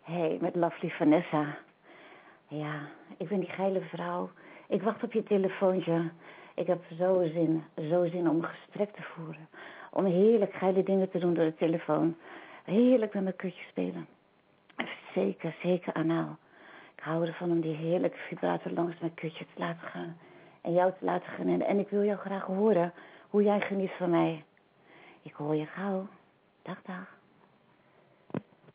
Hey, met Lovely Vanessa. Ja, ik ben die geile vrouw. Ik wacht op je telefoontje. Ik heb zo zin om een gesprek te voeren. Om heerlijk geile dingen te doen door de telefoon. Heerlijk met mijn kutje spelen. Zeker anaal. Ik hou ervan om die heerlijke vibrator langs mijn kutje te laten gaan. En jou te laten genieten. En ik wil jou graag horen hoe jij geniet van mij. Ik hoor je gauw. Dag.